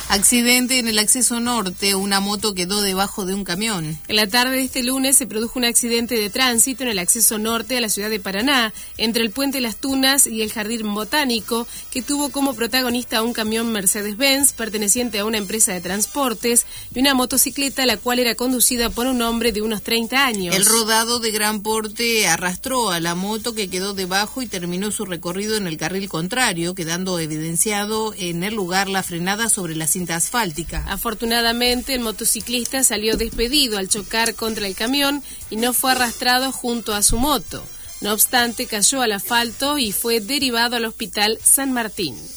Accidente en el acceso norte, una moto quedó debajo de un camión. En la tarde de este lunes se produjo un accidente de tránsito en el acceso norte de la ciudad de Paraná, entre el puente Las Tunas y el Jardín Botánico, que tuvo como protagonista un camión Mercedes-Benz perteneciente a una empresa de transportes y una motocicleta la cual era conducida por un hombre de unos 30 años. El rodado de gran porte arrastró a la moto que quedó debajo y terminó su recorrido en el carril contrario, quedando evidenciado en el lugar la frenada sobre la cinta asfáltica. Afortunadamente, el motociclista salió despedido al chocar contra el camión y no fue arrastrado junto a su moto. No obstante, cayó al asfalto y fue derivado al Hospital San Martín.